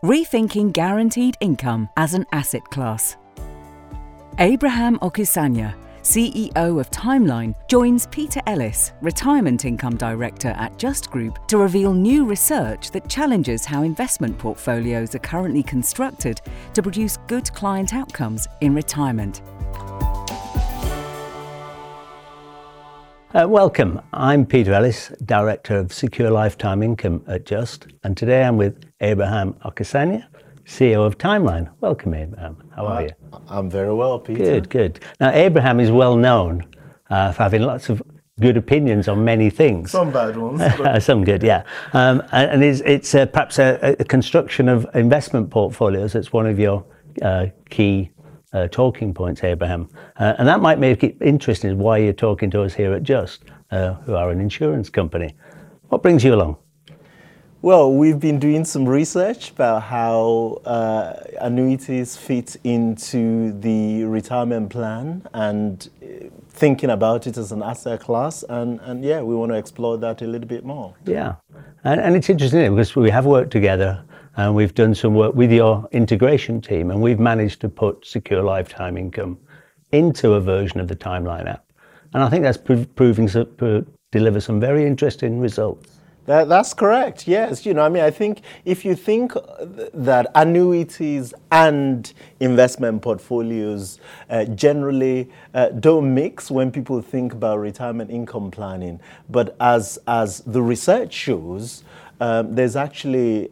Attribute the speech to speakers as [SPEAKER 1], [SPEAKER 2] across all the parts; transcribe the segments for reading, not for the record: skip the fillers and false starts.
[SPEAKER 1] Rethinking guaranteed income as an asset class. Abraham Okusanya, CEO of Timeline, joins Peter Ellis, Retirement Income Director at Just Group, to reveal new research that challenges how investment portfolios are currently constructed to produce good client outcomes in retirement.
[SPEAKER 2] Welcome, I'm Peter Ellis, Director of Secure Lifetime Income at Just, and today I'm with Abraham Okusanya, CEO of Timeline. Welcome, Abraham. How are you?
[SPEAKER 3] I'm very well, Peter.
[SPEAKER 2] Good. Now, Abraham is well known for having lots of good opinions on many things.
[SPEAKER 3] Some bad ones.
[SPEAKER 2] Some good, yeah. And it's perhaps a construction of investment portfolios that's one of your key talking points, Abraham. And that might make it interesting why you're talking to us here at Just, who are an insurance company. What brings you along?
[SPEAKER 3] Well, we've been doing some research about how annuities fit into the retirement plan and thinking about it as an asset class. And yeah, we want to explore that a little bit more.
[SPEAKER 2] Yeah. And it's interesting because we have worked together and we've done some work with your integration team, and we've managed to put Secure Lifetime Income into a version of the Timeline app. And I think that's proving to deliver some very interesting results.
[SPEAKER 3] That's correct, yes. I think if you think that annuities and investment portfolios generally don't mix when people think about retirement income planning, but as the research shows, there's actually,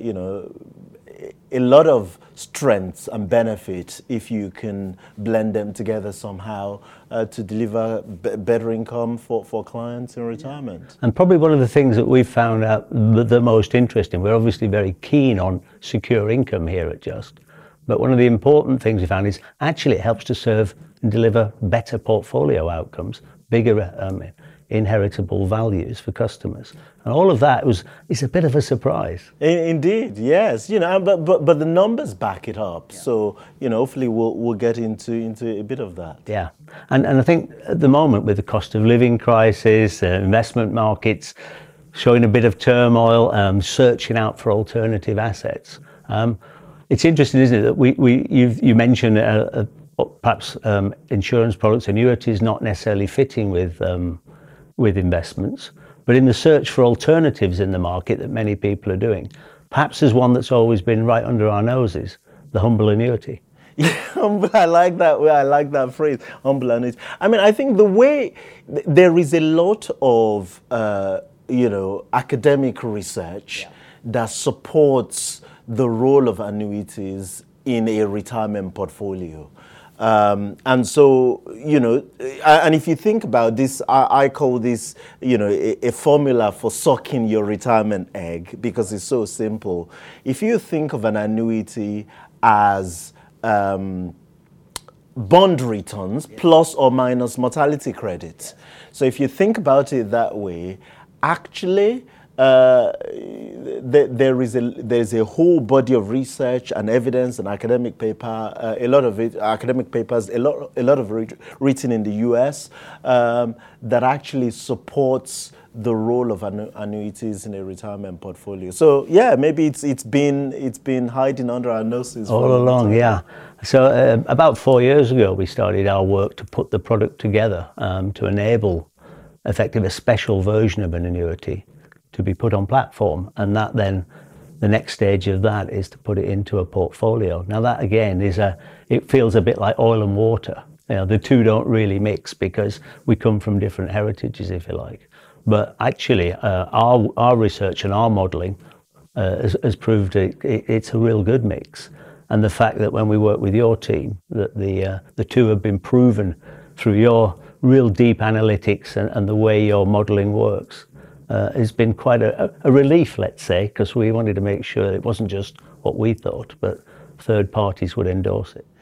[SPEAKER 3] a lot of strengths and benefit if you can blend them together somehow to deliver better income for clients in retirement.
[SPEAKER 2] And probably one of the things that we've found out the most interesting, we're obviously very keen on secure income here at Just, but one of the important things we found is actually it helps to serve and deliver better portfolio outcomes, bigger inheritable values for customers. And all of that is a bit of a surprise.
[SPEAKER 3] Indeed, yes. But the numbers back it up. Yeah. So, hopefully we'll get into a bit of that.
[SPEAKER 2] Yeah. And I think at the moment with the cost of living crisis, investment markets showing a bit of turmoil, searching out for alternative assets. It's interesting, isn't it, that you mentioned perhaps insurance products, annuities not necessarily fitting with investments, but in the search for alternatives in the market that many people are doing, perhaps there's one that's always been right under our noses, the humble annuity.
[SPEAKER 3] Yeah, I like that phrase, humble annuity. I think the way there is a lot of academic research that supports the role of annuities in a retirement portfolio. And so, and if you think about this, I call this, a formula for sucking your retirement egg, because it's so simple. If you think of an annuity as bond returns plus or minus mortality credit. So if you think about it that way, actually, there's a whole body of research and evidence and academic paper, a lot of written in the US that actually supports the role of annuities in a retirement portfolio. So yeah, maybe it's been hiding under our noses
[SPEAKER 2] all along. Yeah. So about 4 years ago, we started our work to put the product together to enable effectively a special version of an annuity to be put on platform, and that then the next stage of that is to put it into a portfolio. Now that again it feels a bit like oil and water. The two don't really mix because we come from different heritages, if you like. But actually, our research and our modelling has proved it's a real good mix. And the fact that when we work with your team, that the two have been proven through your real deep analytics and the way your modelling works. Has been quite a relief, let's say, because we wanted to make sure it wasn't just what we thought, but third parties would endorse it.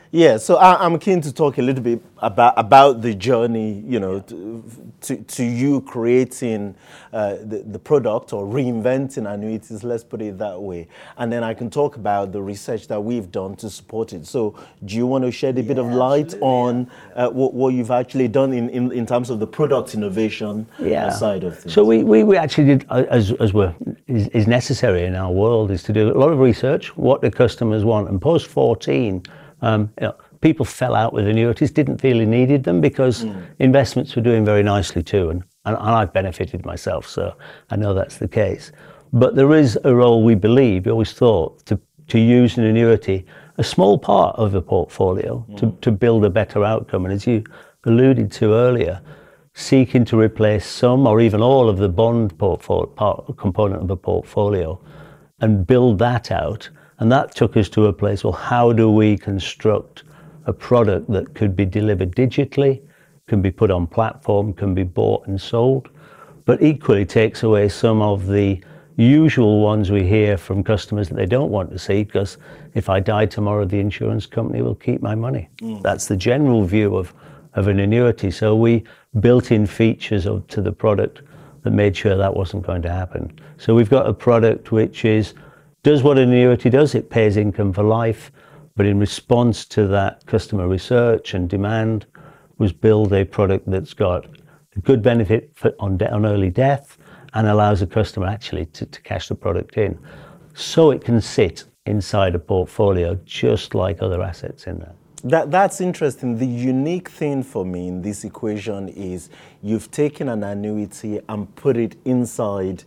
[SPEAKER 3] Yeah, so I'm keen to talk a little bit about the journey, you know, to you creating the product or reinventing annuities, let's put it that way. And then I can talk about the research that we've done to support it. So do you want to shed a bit of light on what you've actually done in terms of the product innovation side of things?
[SPEAKER 2] So we actually did, as is necessary in our world, is to do a lot of research, what the customers want. And post 14, people fell out with annuities, didn't feel he needed them because investments were doing very nicely too, and I've benefited myself, so I know that's the case. But there is a role, we believe, we always thought, to use an annuity, a small part of the portfolio, to build a better outcome. And as you alluded to earlier, seeking to replace some or even all of the bond component of the portfolio and build that out. And that took us to a place, well, how do we construct a product that could be delivered digitally, can be put on platform, can be bought and sold, but equally takes away some of the usual ones we hear from customers that they don't want to see, because if I die tomorrow, the insurance company will keep my money. That's the general view of an annuity. So we built in features to the product that made sure that wasn't going to happen. So we've got a product which does what an annuity does. It pays income for life, but in response to that customer research and demand, was build a product that's got a good benefit on early death and allows a customer actually to cash the product in, so it can sit inside a portfolio just like other assets in there.
[SPEAKER 3] That's interesting. The unique thing for me in this equation is you've taken an annuity and put it inside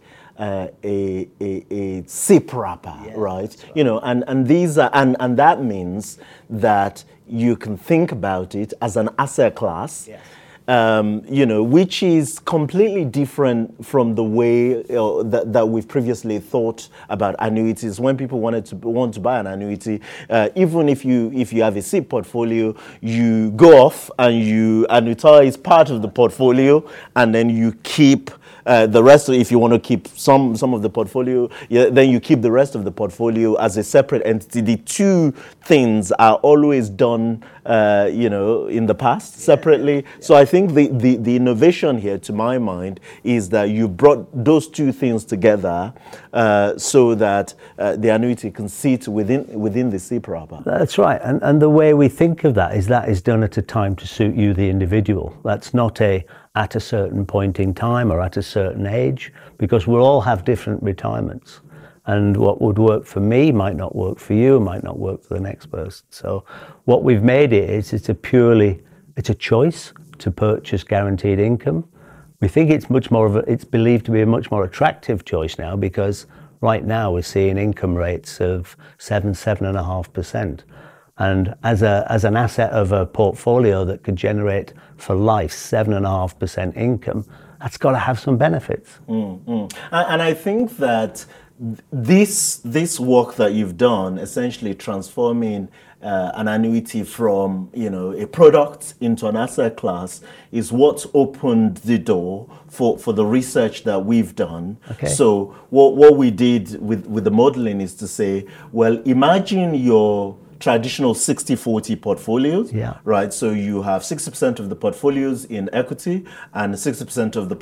[SPEAKER 3] a SIP wrapper, right? You know, and these are, and that means that you can think about it as an asset class. You know, which is completely different from the way that we've previously thought about annuities. When people want to buy an annuity, even if you have a SIP portfolio, you go off and you annuitize part of the portfolio, and then you keep the rest. If you want to keep some of the portfolio, then you keep the rest of the portfolio as a separate entity. The two things are always done, you know, in the past separately. So I think the innovation here, to my mind, is that you brought those two things together so that the annuity can sit within the SIP wrapper.
[SPEAKER 2] That's right. And the way we think of that is done at a time to suit you, the individual. That's not at a certain point in time or at a certain age, because we'll all have different retirements. And what would work for me might not work for you, might not work for the next person. So what we've made it is it's a choice to purchase guaranteed income. We think it's it's believed to be a much more attractive choice now, because right now we're seeing income rates of 7.5%. And as an asset of a portfolio that could generate for life 7.5% income, that's got to have some benefits.
[SPEAKER 3] And I think that this work that you've done, essentially transforming an annuity from, you know, a product into an asset class, is what's opened the door for the research that we've done.
[SPEAKER 2] Okay.
[SPEAKER 3] So what we did with the modeling is to say, well, imagine your traditional 60-40 portfolios, right? So you have 60% of the portfolios in equity and 60% of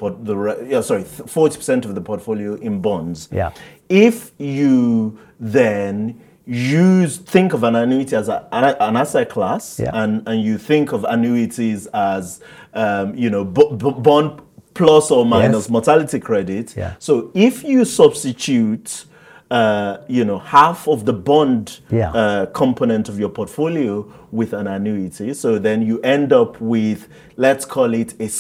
[SPEAKER 3] 40% of the portfolio in bonds. If you then think of an annuity as an asset class, and you think of annuities as you know, bond plus or minus mortality credit. So if you substitute you know, half of the bond component of your portfolio with an annuity, so then you end up with, let's call it a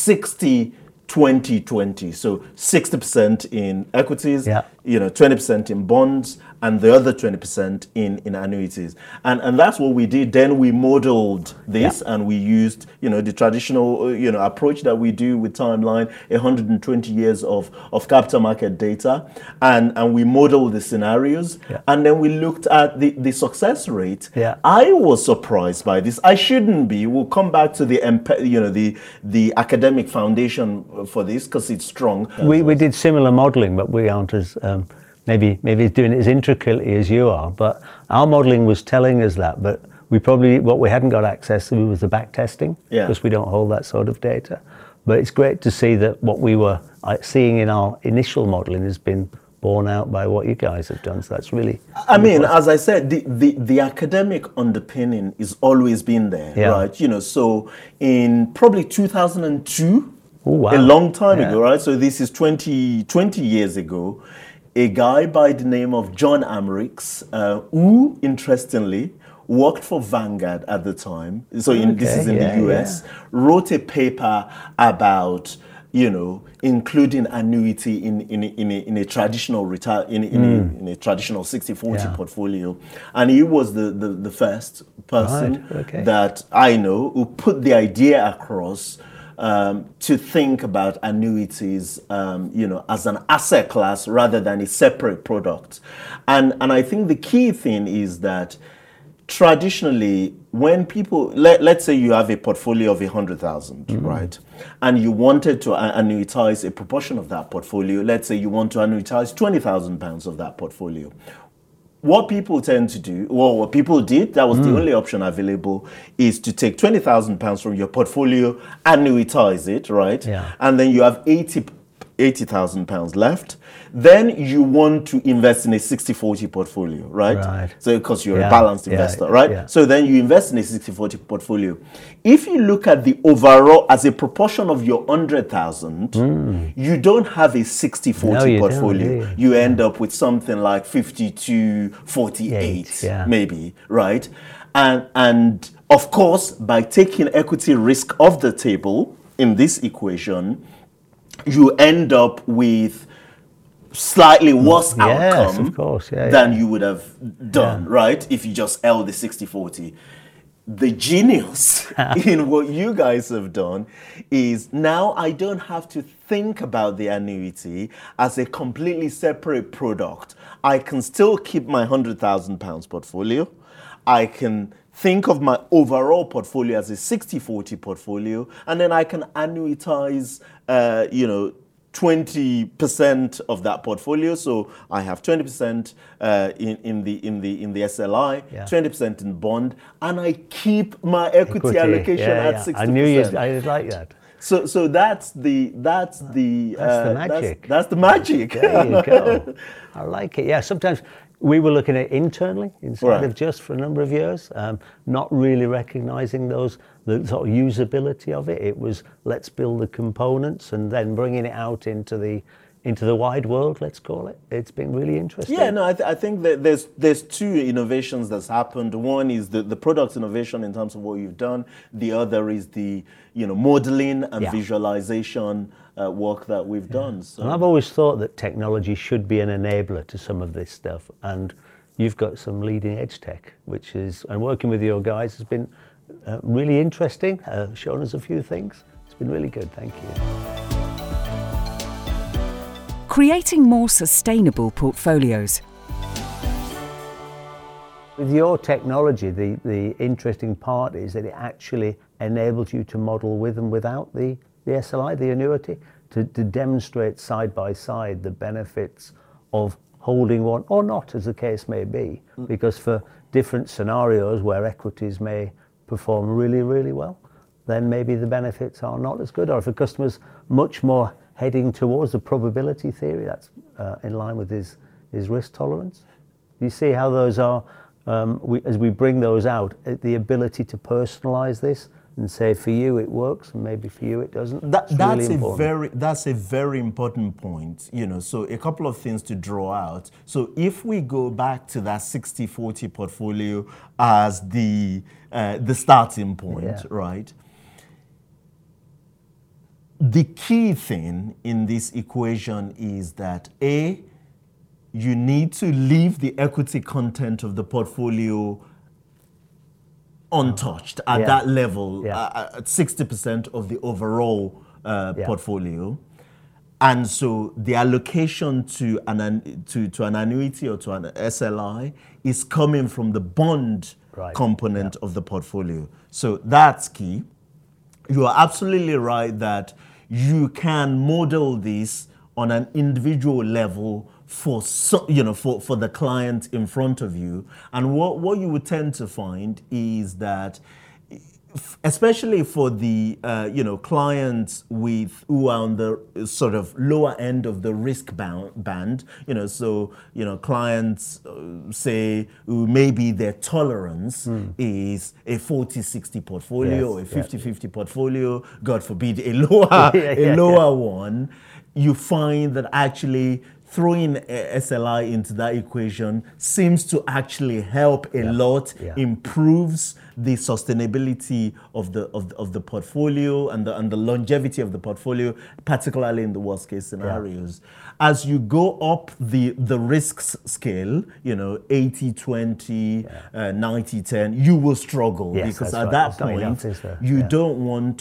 [SPEAKER 3] 60-20-20. So 60% in equities, you know, 20% in bonds, and the other 20% in annuities. And that's what we did. Then we modeled this, and we used, you know, the traditional, you know, approach that we do with Timeline, 120 years of capital market data, and we modeled the scenarios, and then we looked at the success rate. I was surprised by this. I shouldn't be. We'll come back to the academic foundation for this, because it's strong.
[SPEAKER 2] We did similar modelling, but we aren't as maybe doing it as intricately as you are. But our modelling was telling us that. But what we hadn't got access to was the back testing, because we don't hold that sort of data. But it's great to see that what we were seeing in our initial modelling has been borne out by what you guys have done. So that's really...
[SPEAKER 3] I mean, as I said, the academic underpinning is always been there, right? You know, so in probably 2002, a long time ago, right? So this is 20 years ago, a guy by the name of John Amrix, who, interestingly, worked for Vanguard at the time. So this is in the US, wrote a paper about, you know, including annuity in a traditional in a traditional 60-40 portfolio, and he was the first person that I know who put the idea across to think about annuities, you know, as an asset class rather than a separate product, and I think the key thing is that traditionally, when people, let's say you have a portfolio of 100,000, right? And you wanted to annuitize a proportion of that portfolio. Let's say you want to annuitize £20,000 of that portfolio. What people tend to do, well, what people did, that was the only option available, is to take £20,000 from your portfolio, annuitize it, right? And then you have £80,000 left. Then you want to invest in a 60-40 portfolio, right? So because you're a balanced investor, right? So then you invest in a 60-40 portfolio. If you look at the overall as a proportion of your 100,000, you don't have a 60-40 portfolio. You end up with something like 52-48, maybe, right? And of course, by taking equity risk off the table in this equation, you end up with slightly worse outcome than you would have done, right? If you just held the 60-40. The genius in what you guys have done is now I don't have to think about the annuity as a completely separate product. I can still keep my £100,000 portfolio. I can think of my overall portfolio as a 60-40 portfolio, and then I can annuitize, you know, 20% of that portfolio. So I have 20% in the SLI, 20% in bond, and I keep my equity allocation at 60%.
[SPEAKER 2] I knew I like that.
[SPEAKER 3] So that's the
[SPEAKER 2] magic.
[SPEAKER 3] That's the magic.
[SPEAKER 2] There you go. I like it. Yeah. Sometimes we were looking at it internally inside of Just for a number of years, not really recognizing the sort of usability of it. It was let's build the components and then bringing it out into the wide world, let's call it. It's been really interesting.
[SPEAKER 3] Yeah, no, I think that there's two innovations that's happened. One is the product innovation in terms of what you've done. The other is the modeling and visualization work that we've done. So.
[SPEAKER 2] And I've always thought that technology should be an enabler to some of this stuff. And you've got some leading edge tech, and working with your guys has been really interesting, shown us a few things. It's been really good, thank you.
[SPEAKER 1] Creating more sustainable portfolios.
[SPEAKER 2] With your technology, the interesting part is that it actually enables you to model with and without the SLI, the annuity, to demonstrate side by side the benefits of holding one or not, as the case may be. Because for different scenarios where equities may perform really, really well, then maybe the benefits are not as good. Or if a customer's much more heading towards the probability theory, that's in line with his risk tolerance. You see how those are, as we bring those out, the ability to personalize this and say for you it works and maybe for you it doesn't. That's a
[SPEAKER 3] very important point. So a couple of things to draw out. So if we go back to that 60-40 portfolio as the starting point, right? The key thing in this equation is that you need to leave the equity content of the portfolio untouched at that level, at 60% of the overall portfolio. And so the allocation to an annuity or to an SLI is coming from the bond component of the portfolio. So that's key. You are absolutely right that you can model this on an individual level for for the client in front of you. And what you would tend to find is that, especially for the clients who are on the sort of lower end of the risk band, clients say maybe their tolerance is a 40-60 portfolio, yes, or a 50-50 portfolio, God forbid a lower one. You find that actually throwing SLI into that equation seems to actually help a lot, improves the sustainability of the portfolio and the longevity of the portfolio, particularly in the worst case scenarios. As you go up the risks scale, 80-20, 90-10, you will struggle, because at that point you don't want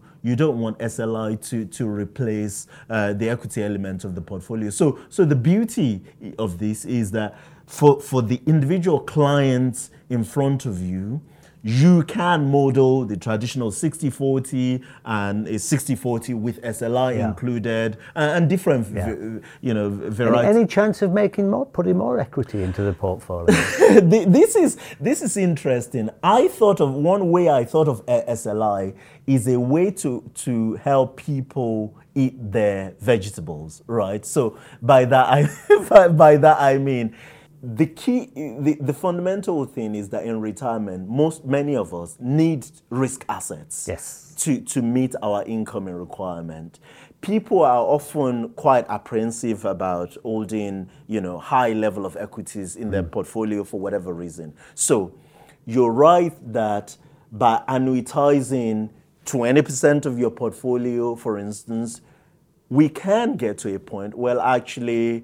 [SPEAKER 3] SLI to replace the equity element of the portfolio. So the beauty of this is that for the individual clients in front of you, you can model the traditional 60-40 and a 60-40 with SLI included, and different, varieties.
[SPEAKER 2] Any chance of putting more equity into the portfolio?
[SPEAKER 3] This is interesting. One way I thought of SLI is a way to help people eat their vegetables, right? So by that I mean, the key, the fundamental thing is that in retirement, many of us need risk assets,
[SPEAKER 2] yes,
[SPEAKER 3] to meet our incoming requirement. People are often quite apprehensive about holding, high level of equities in their portfolio for whatever reason. So you're right that by annuitizing 20% of your portfolio, for instance, we can get to a point where actually,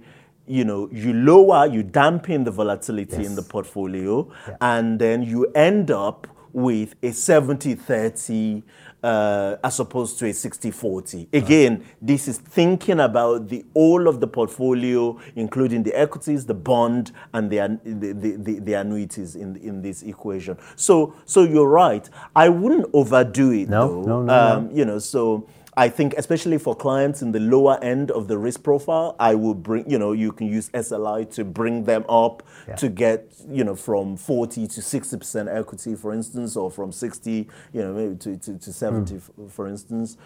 [SPEAKER 3] you dampen the volatility in the portfolio, and then you end up with a 70-30 as opposed to a 60-40. Again, this is thinking about the whole of the portfolio, including the equities, the bond, and the annuities in this equation. So you're right. I wouldn't overdo it,
[SPEAKER 2] No.
[SPEAKER 3] So I think especially for clients in the lower end of the risk profile, I will bring, you can use SLI to bring them up to get, from 40 to 60% equity, for instance, or from 60, maybe to 70, for instance.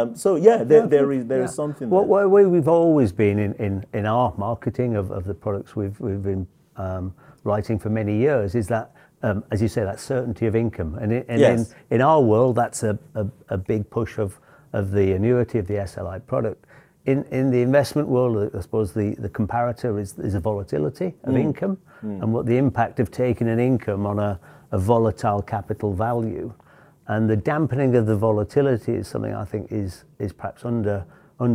[SPEAKER 3] There is something there.
[SPEAKER 2] What we've always been in our marketing of the products we've been writing for many years is that, as you say, that certainty of income. And in our world, that's a big push of the annuity, of the SLI product. In the investment world, I suppose the comparator is the volatility of income, and what the impact of taking an income on a volatile capital value. And the dampening of the volatility is something I think is perhaps under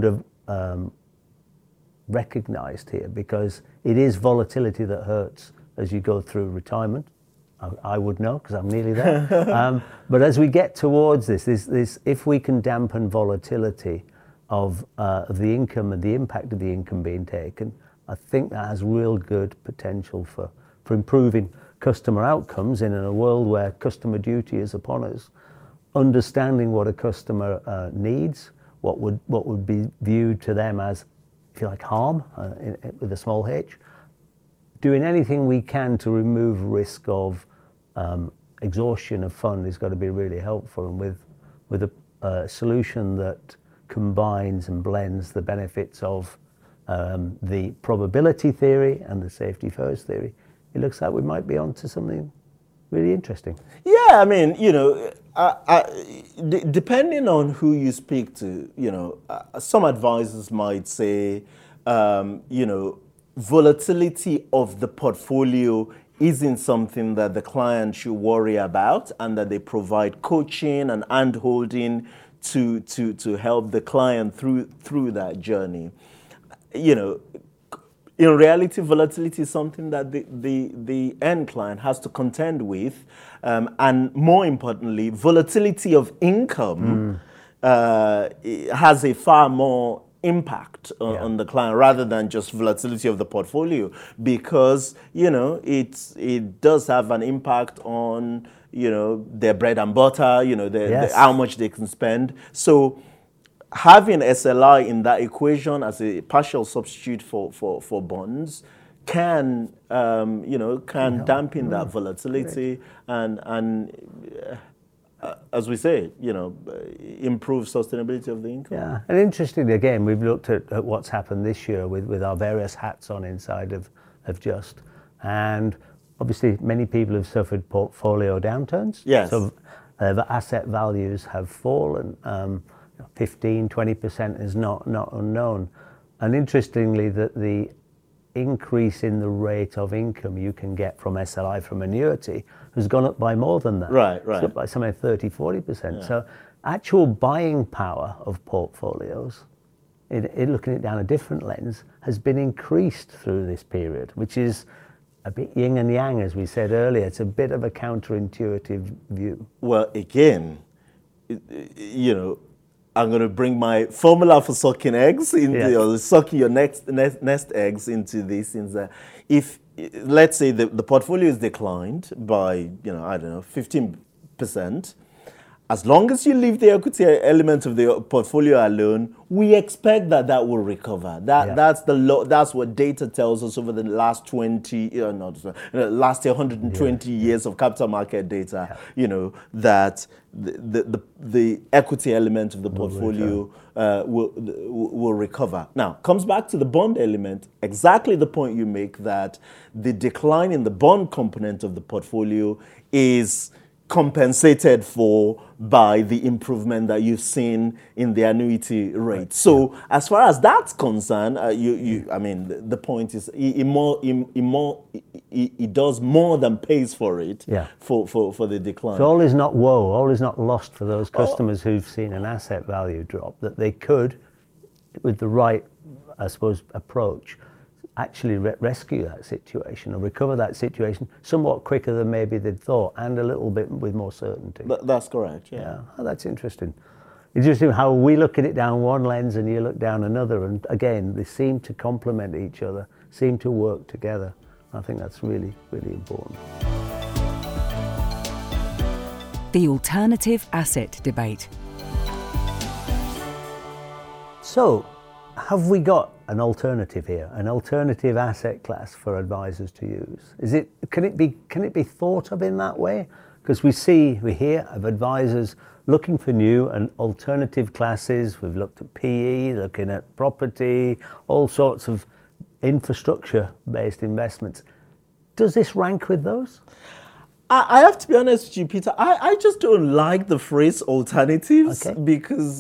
[SPEAKER 2] recognized here, because it is volatility that hurts as you go through retirement. I would know, because I'm nearly there. But as we get towards this, if we can dampen volatility of the income and the impact of the income being taken, I think that has real good potential for improving customer outcomes in a world where customer duty is upon us. Understanding what a customer needs, what would be viewed to them as, if you like, harm, with a small h. Doing anything we can to remove risk of exhaustion of fund has got to be really helpful, and with a solution that combines and blends the benefits of the probability theory and the safety first theory, it looks like we might be onto something really interesting.
[SPEAKER 3] Yeah, I mean, depending on who you speak to, some advisors might say, volatility of the portfolio isn't something that the client should worry about, and that they provide coaching and hand-holding to help the client through that journey. In reality, volatility is something that the end client has to contend with, and more importantly, volatility of income has a far more impact on the client rather than just volatility of the portfolio, because it does have an impact on their bread and butter, how much they can spend. So having SLI in that equation as a partial substitute for bonds can dampen that volatility and as we say, improve sustainability of the income.
[SPEAKER 2] Yeah, and interestingly, again, we've looked at what's happened this year with our various hats on inside of Just, and obviously many people have suffered portfolio downturns.
[SPEAKER 3] Yes.
[SPEAKER 2] So the asset values have fallen. 15-20% is not unknown, and interestingly, that the increase in the rate of income you can get from SLI from annuity has gone up by more than that.
[SPEAKER 3] Right.
[SPEAKER 2] It's up by somewhere 30-40%. So actual buying power of portfolios, in looking at it down a different lens, has been increased through this period, which is a bit yin and yang, as we said earlier. It's a bit of a counterintuitive view.
[SPEAKER 3] Well, again, I'm going to bring my formula for sucking eggs or sucking your nest eggs into these things. If, let's say, the portfolio is declined by, 15%, as long as you leave the equity element of the portfolio alone, we expect that will recover. That's what data tells us over the last 120 years of capital market data. That the equity element of the portfolio will recover. Now, comes back to the bond element. Exactly the point you make, that the decline in the bond component of the portfolio is compensated for by the improvement that you've seen in the annuity rate. Right. So as far as that's concerned, the point is it does more than pays for it. For the decline.
[SPEAKER 2] So all is not woe, all is not lost for those customers who've seen an asset value drop, that they could, with the right, I suppose, approach, actually rescue that situation or recover that situation somewhat quicker than maybe they'd thought, and a little bit with more certainty.
[SPEAKER 3] That's correct, yeah.
[SPEAKER 2] Oh, that's interesting. Interesting how we look at it down one lens and you look down another, and again, they seem to complement each other, seem to work together. I think that's really, really important.
[SPEAKER 1] The alternative asset debate.
[SPEAKER 2] So, have we got an alternative here, an alternative asset class for advisors to use? Can it be thought of in that way? Because we hear of advisors looking for new and alternative classes. We've looked at PE, looking at property, all sorts of infrastructure-based investments. Does this rank with those?
[SPEAKER 3] I have to be honest with you, Peter. I just don't like the phrase alternatives.
[SPEAKER 2] Okay.
[SPEAKER 3] because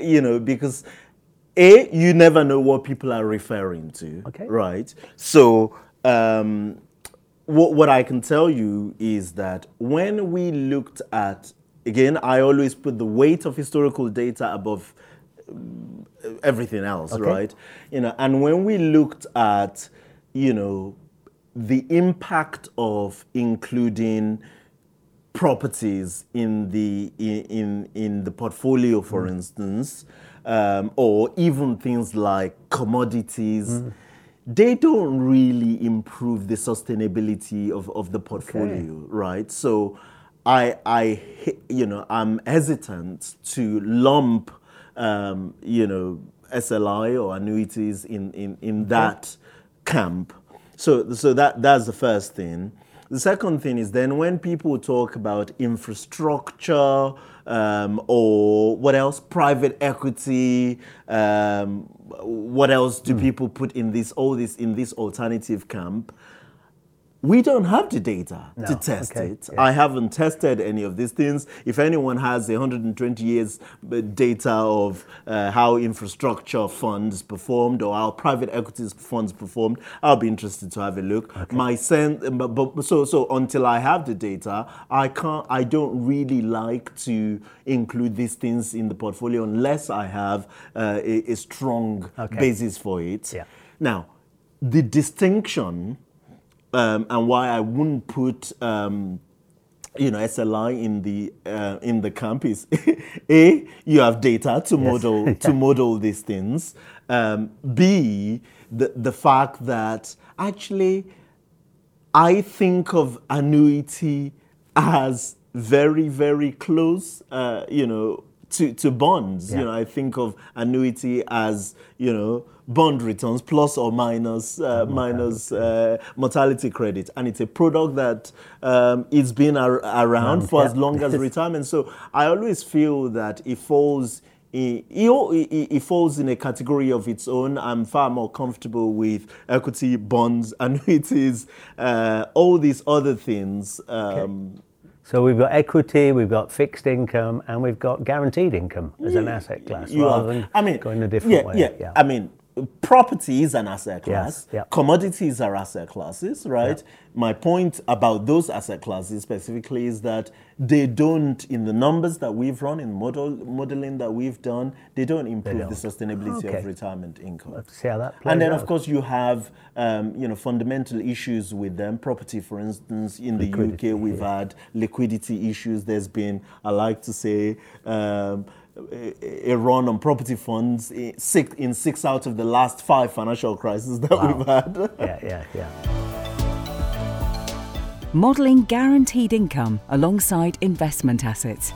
[SPEAKER 3] you never know what people are referring to,
[SPEAKER 2] okay.
[SPEAKER 3] Right? So what I can tell you is that when we looked at, again, I always put the weight of historical data above everything else, okay. Right? And when we looked at, the impact of including properties in the portfolio, for instance, or even things like commodities, they don't really improve the sustainability of the portfolio, okay. Right? So I'm hesitant to lump, SLI or annuities in that camp. So that's the first thing. The second thing is then when people talk about infrastructure, or what else? Private equity. What else do people put in this alternative camp? We don't have the data to test it. Yeah. I haven't tested any of these things. If anyone has 120 years data of how infrastructure funds performed or how private equities funds performed, I'll be interested to have a look. Okay. My sense, so until I have the data, I don't really like to include these things in the portfolio unless I have a strong basis for it. Yeah. Now, the distinction. And why I wouldn't put, SLI in the camp is A, you have data to model these things. B, the fact that actually I think of annuity as very, very close, to bonds.
[SPEAKER 2] Yeah.
[SPEAKER 3] I think of annuity as, bond returns plus or minus mortality credit, and it's a product that it's been around for as long as retirement. So I always feel that it falls in a category of its own. I'm far more comfortable with equity, bonds, annuities, all these other things.
[SPEAKER 2] So we've got equity, we've got fixed income, and we've got guaranteed income as an asset class, rather than going a different way.
[SPEAKER 3] Yeah. I mean, property is an asset class.
[SPEAKER 2] Yes, yeah.
[SPEAKER 3] Commodities are asset classes, right? Yeah. My point about those asset classes specifically is that they don't, in the numbers that we've run, in modeling that we've done, they don't improve the sustainability of retirement income.
[SPEAKER 2] Let's see how that plays
[SPEAKER 3] And then,
[SPEAKER 2] out.
[SPEAKER 3] of course, you have fundamental issues with them. Property, for instance, in the UK, we've had liquidity issues. There's been, I like to say, a run on property funds in 6 out of the last 5 financial crises that we've had.
[SPEAKER 2] Yeah.
[SPEAKER 1] Modelling guaranteed income alongside investment assets.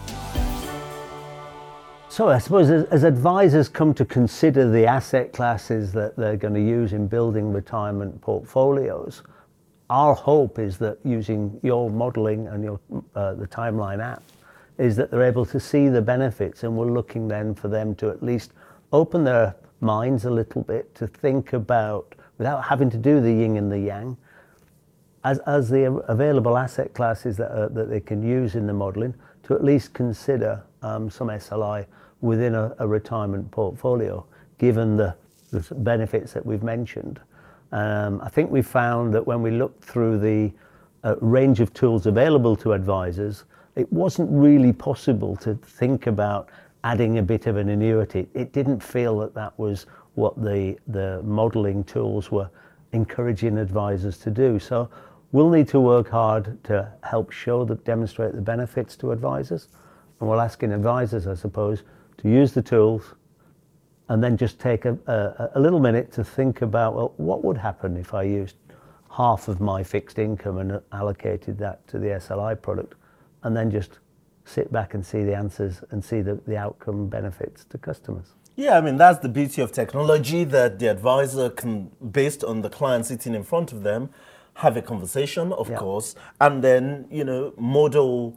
[SPEAKER 2] So I suppose as advisors come to consider the asset classes that they're going to use in building retirement portfolios, our hope is that using your modelling and your the Timeline app, is that they're able to see the benefits, and we're looking then for them to at least open their minds a little bit to think about, without having to do the yin and the yang, as the available asset classes that they can use in the modelling, to at least consider some SLI within a retirement portfolio, given the benefits that we've mentioned. I think we found that when we looked through the range of tools available to advisors, it wasn't really possible to think about adding a bit of an annuity. It didn't feel that was what the modelling tools were encouraging advisors to do. So we'll need to work hard to help demonstrate the benefits to advisors. And we're asking advisors, I suppose, to use the tools and then just take a little minute to think about, well, what would happen if I used half of my fixed income and allocated that to the SLI product, and then just sit back and see the answers and see the outcome benefits to customers.
[SPEAKER 3] Yeah, I mean, that's the beauty of technology, that the advisor can, based on the client sitting in front of them, have a conversation, of course, and then, model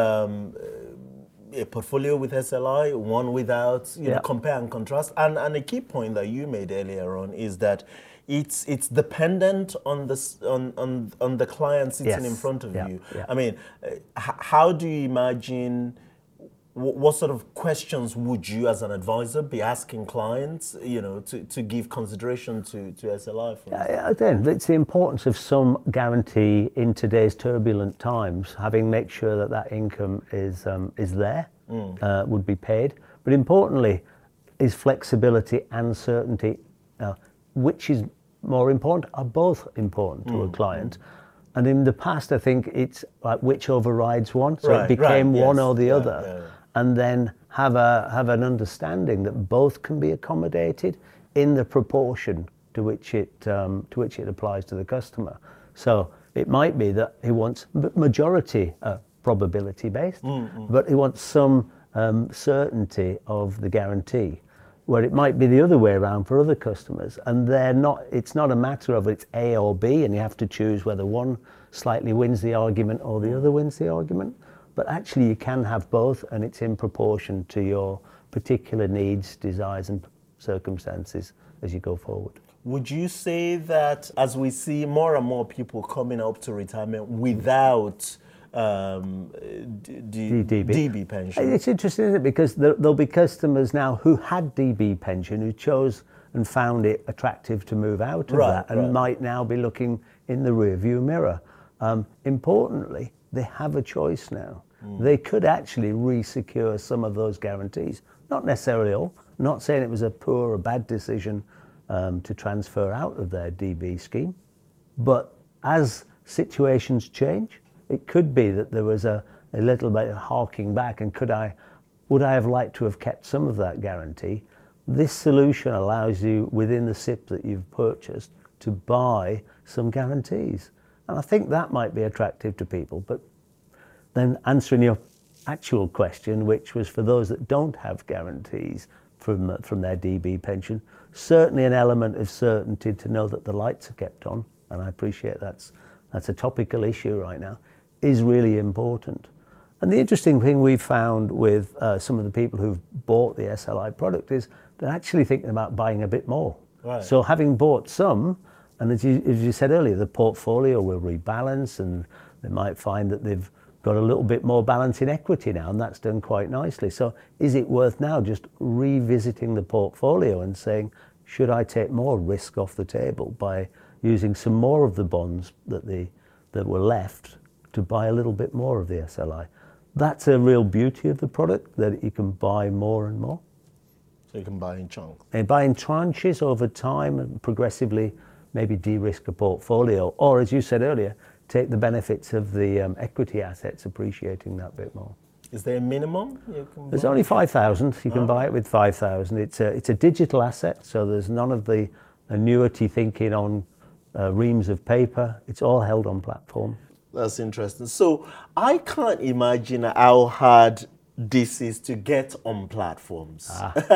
[SPEAKER 3] a portfolio with SLI, one without, compare and contrast. And a key point that you made earlier on is that it's dependent on the client sitting in front of you. Yeah. I mean, how do you imagine? What sort of questions would you, as an advisor, be asking clients, to give consideration to SLI?
[SPEAKER 2] Again, it's the importance of some guarantee in today's turbulent times. Make sure that income is there, would be paid. But importantly, is flexibility and certainty, which is more important, are both important to a client. And in the past, I think it's like which overrides one, so it became one or the other. Yeah. And then have an understanding that both can be accommodated in the proportion to which it applies to the customer. So it might be that he wants majority probability based, but he wants some certainty of the guarantee, where it might be the other way around for other customers. And it's not a matter of it's A or B, and you have to choose whether one slightly wins the argument or the other wins the argument. But actually you can have both, and it's in proportion to your particular needs, desires and circumstances as you go forward.
[SPEAKER 3] Would you say that as we see more and more people coming up to retirement without DB pension?
[SPEAKER 2] It's interesting, isn't it? Because there'll be customers now who had DB pension who chose and found it attractive to move out of that, and might now be looking in the rearview mirror. Importantly, they have a choice now. They could actually re-secure some of those guarantees. Not necessarily all. I'm not saying it was a poor or bad decision to transfer out of their DB scheme. But as situations change, it could be that there was a little bit of harking back, and would I have liked to have kept some of that guarantee? This solution allows you, within the SIPP that you've purchased, to buy some guarantees. And I think that might be attractive to people. But then answering your actual question, which was for those that don't have guarantees from their DB pension, certainly an element of certainty to know that the lights are kept on, and I appreciate that's a topical issue right now, is really important. And the interesting thing we've found with some of the people who've bought the SLI product is they're actually thinking about buying a bit more.
[SPEAKER 3] Right.
[SPEAKER 2] So having bought some, and as you said earlier, the portfolio will rebalance, and they might find that they've got a little bit more balance in equity now, and that's done quite nicely. So is it worth now just revisiting the portfolio and saying, should I take more risk off the table by using some more of the bonds that were left to buy a little bit more of the SLI? That's a real beauty of the product, that you can buy more and more.
[SPEAKER 3] So you can buy in chunks.
[SPEAKER 2] And buy in tranches over time and progressively maybe de-risk a portfolio, or as you said earlier, take the benefits of the equity assets appreciating that bit more.
[SPEAKER 3] Is there a minimum you can
[SPEAKER 2] There's
[SPEAKER 3] buy?
[SPEAKER 2] only 5,000. You can buy it with 5,000. It's a digital asset, so there's none of the annuity thinking on reams of paper. It's all held on platform.
[SPEAKER 3] That's interesting. So I can't imagine how hard this is to get on platforms.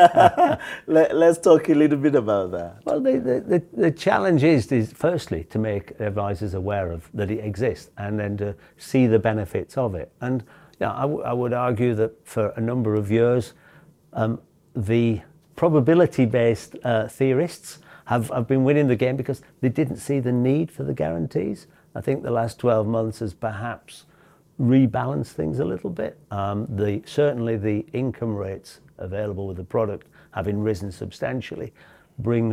[SPEAKER 3] Let's talk a little bit about that.
[SPEAKER 2] Well, the challenge is firstly to make advisors aware of that it exists, and then to see the benefits of it. And I would argue that for a number of years, the probability-based theorists have been winning the game because they didn't see the need for the guarantees. I think the last 12 months has perhaps rebalance things a little bit. Certainly the income rates available with the product having risen substantially bring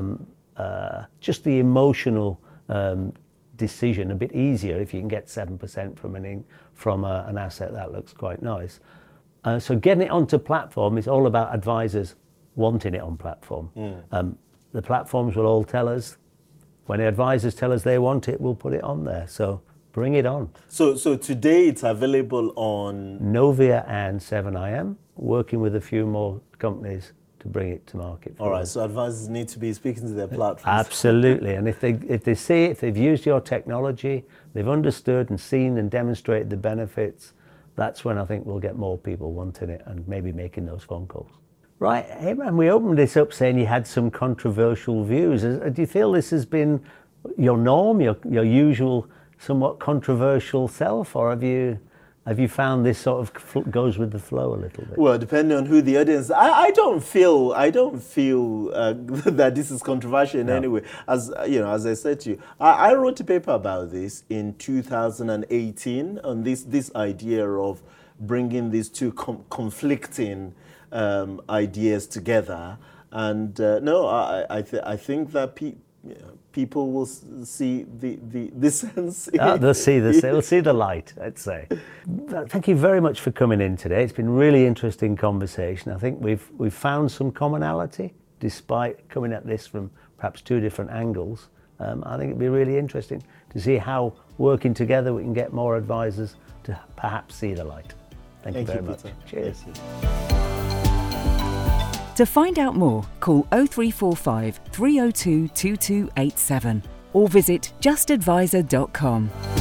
[SPEAKER 2] just the emotional decision a bit easier if you can get 7% from an asset. That looks quite nice. So getting it onto platform is all about advisors wanting it on platform. The platforms will all tell us, when the advisors tell us they want it, we'll put it on there. So bring it on.
[SPEAKER 3] So today it's available on
[SPEAKER 2] Novia and 7IM, working with a few more companies to bring it to market.
[SPEAKER 3] All right, so advisors need to be speaking to their platforms.
[SPEAKER 2] Absolutely, and if they see it, if they've used your technology, they've understood and seen and demonstrated the benefits, that's when I think we'll get more people wanting it and maybe making those phone calls. Right, Abraham, we opened this up saying you had some controversial views. Do you feel this has been your norm, your usual somewhat controversial self, or have you found this sort of goes with the flow a little bit?
[SPEAKER 3] Well, depending on who the audience, I don't feel that this is controversial in any way. As you know, as I said to you, I wrote a paper about this in 2018 on this idea of bringing these two conflicting ideas together, and I think that people will see the sense.
[SPEAKER 2] They'll see the light, let's say. Thank you very much for coming in today. It's been a really interesting conversation. I think we've found some commonality despite coming at this from perhaps two different angles. I think it'd be really interesting to see how working together we can get more advisors to perhaps see the light. Thank you very much.
[SPEAKER 3] Peter.
[SPEAKER 2] Cheers.
[SPEAKER 1] To find out more, call 0345 302 2287 or visit justadvisor.com.